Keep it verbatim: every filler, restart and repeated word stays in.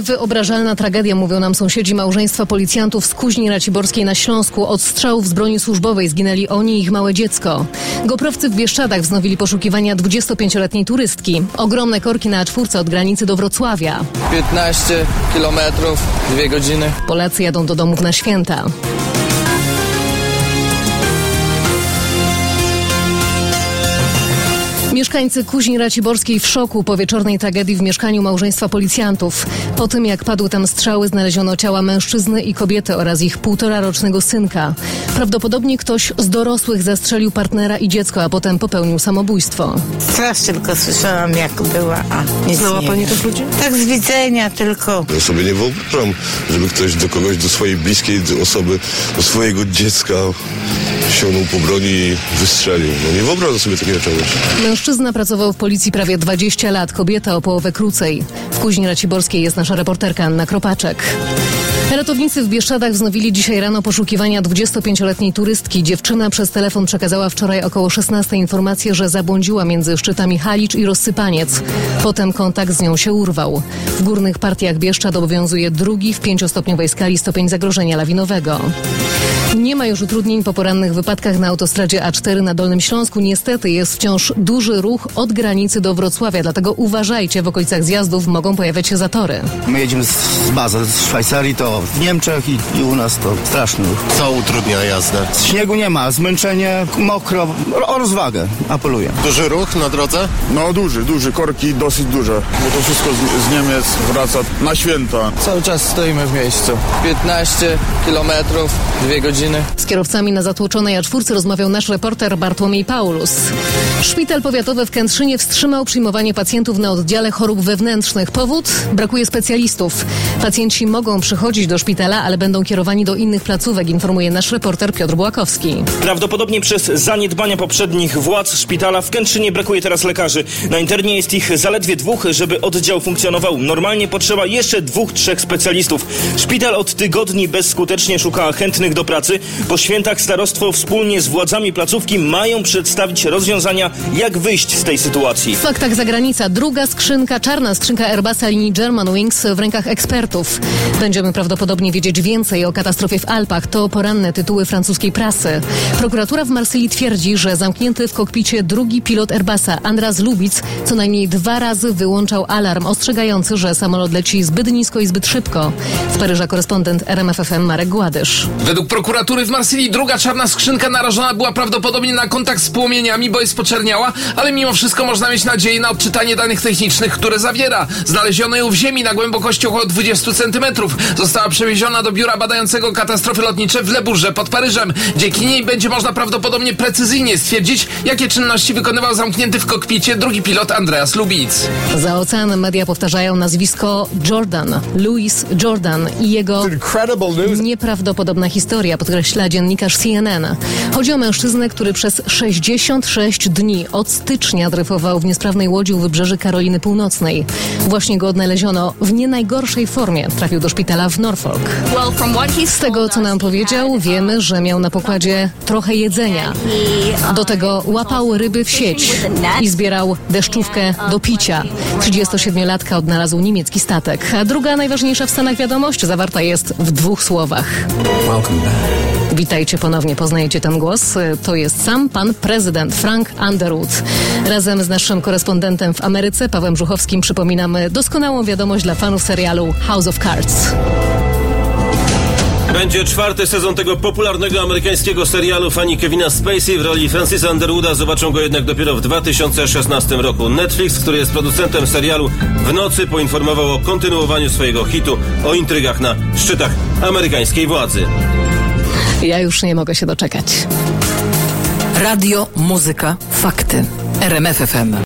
Niewyobrażalna tragedia, mówią nam sąsiedzi małżeństwa policjantów z Kuźni Raciborskiej na Śląsku. Od strzałów z broni służbowej zginęli oni i ich małe dziecko. Goprowcy w Bieszczadach wznowili poszukiwania dwudziestopięcioletniej turystki. Ogromne korki na A cztery od granicy do Wrocławia. piętnaście kilometrów, dwie godziny. Polacy jadą do domów na święta. Mieszkańcy Kuźni Raciborskiej w szoku po wieczornej tragedii w mieszkaniu małżeństwa policjantów. Po tym, jak padły tam strzały, znaleziono ciała mężczyzny i kobiety oraz ich półtorarocznego synka. Prawdopodobnie ktoś z dorosłych zastrzelił partnera i dziecko, a potem popełnił samobójstwo. Strasznie tylko słyszałam, jak była, a nic Znała nie pani wiem. tych ludzi? Tak z widzenia tylko. Ja sobie nie wyobrażam, żeby ktoś do kogoś, do swojej bliskiej osoby, do swojego dziecka sięgnął po broni i wystrzelił. No nie wyobrażam sobie takiego czegoś. Mężczyzna pracował w policji prawie dwadzieścia lat, kobieta o połowę krócej. W Kuźni Raciborskiej jest nasza reporterka Anna Kropaczek. Ratownicy w Bieszczadach wznowili dzisiaj rano poszukiwania dwudziestopięcioletniej turystki. Dziewczyna przez telefon przekazała wczoraj około szesnastej informację, że zabłądziła między szczytami Halicz i Rozsypaniec. Potem kontakt z nią się urwał. W górnych partiach Bieszczad obowiązuje drugi w pięciostopniowej skali stopień zagrożenia lawinowego. Nie ma już utrudnień po porannych wypadkach na autostradzie A cztery na Dolnym Śląsku. Niestety jest wciąż duży ruch od granicy do Wrocławia, dlatego uważajcie, w okolicach zjazdów mogą pojawiać się zatory. My jedziemy z, z bazy z Szwajcarii, to w Niemczech i, i u nas to straszny ruch. Co utrudnia jazdę? Śniegu nie ma, zmęczenie, mokro, o rozwagę apeluję. Duży ruch na drodze? No duży, duży, korki dosyć duże, bo to wszystko z, z Niemiec wraca na święta. Cały czas stoimy w miejscu. piętnaście kilometrów, dwie godziny. Z kierowcami na zatłoczonej A cztery rozmawiał nasz reporter Bartłomiej Paulus. Szpital powiatowy w Kętrzynie wstrzymał przyjmowanie pacjentów na oddziale chorób wewnętrznych. Powód? Brakuje specjalistów. Pacjenci mogą przychodzić do szpitala, ale będą kierowani do innych placówek, informuje nasz reporter Piotr Błakowski. Prawdopodobnie przez zaniedbania poprzednich władz szpitala w Kętrzynie brakuje teraz lekarzy. Na internie jest ich zaledwie dwóch. Żeby oddział funkcjonował normalnie, potrzeba jeszcze dwóch, trzech specjalistów. Szpital od tygodni bezskutecznie szuka chętnych do pracy. Po świętach starostwo wspólnie z władzami placówki mają przedstawić rozwiązania, jak wyjść z tej sytuacji. W faktach zagranica. Druga skrzynka, czarna skrzynka Airbusa linii Germanwings w rękach ekspertów. Będziemy prawdopodobnie wiedzieć więcej o katastrofie w Alpach. To poranne tytuły francuskiej prasy. Prokuratura w Marsylii twierdzi, że zamknięty w kokpicie drugi pilot Airbusa, Andreas Lubitz, co najmniej dwa razy wyłączał alarm ostrzegający, że samolot leci zbyt nisko i zbyt szybko. Z Paryża korespondent R M F F M Marek Gładysz. Według prokuratury w Marsylii druga czarna skrzynka narażona była prawdopodobnie na kontakt z płomieniami, bo jest poczerniała, ale mimo wszystko można mieć nadzieję na odczytanie danych technicznych, które zawiera. Znaleziono ją w ziemi na głębokości około dwudziestu centymetrów. Została przewieziona do biura badającego katastrofy lotnicze w Le Bourget pod Paryżem. Dzięki niej będzie można prawdopodobnie precyzyjnie stwierdzić, jakie czynności wykonywał zamknięty w kokpicie drugi pilot Andreas Lubitz. Za oceanem media powtarzają nazwisko Jordan, Louis Jordan i jego nieprawdopodobna historia, podkreśla dziennikarz C N N. Chodzi o mężczyznę, który przez sześćdziesiąt sześć dni od stycznia dryfował w niesprawnej łodzi u wybrzeży Karoliny Północnej. Właśnie go odnaleziono w nie najgorszej formie. Trafił do szpitala w Norfolk. Z tego, co nam powiedział, wiemy, że miał na pokładzie trochę jedzenia. Do tego łapał ryby w sieć i zbierał deszczówkę do picia. trzydziestosiedmiolatka odnalazł niemiecki statek. A druga najważniejsza w Stanach wiadomość zawarta jest w dwóch słowach. Witajcie ponownie, poznajecie ten głos. To jest sam pan prezydent Frank Underwood. Razem z naszym korespondentem w Ameryce, Pawłem Żuchowskim, przypominamy doskonałą wiadomość dla fanów serialu House of Cards. Będzie czwarty sezon tego popularnego amerykańskiego serialu. Fani Kevina Spacey w roli Francisa Underwooda zobaczą go jednak dopiero w dwa tysiące szesnastym roku. Netflix, który jest producentem serialu, w nocy poinformował o kontynuowaniu swojego hitu, o intrygach na szczytach amerykańskiej władzy. Ja już nie mogę się doczekać. Radio, muzyka, fakty. R M F F M.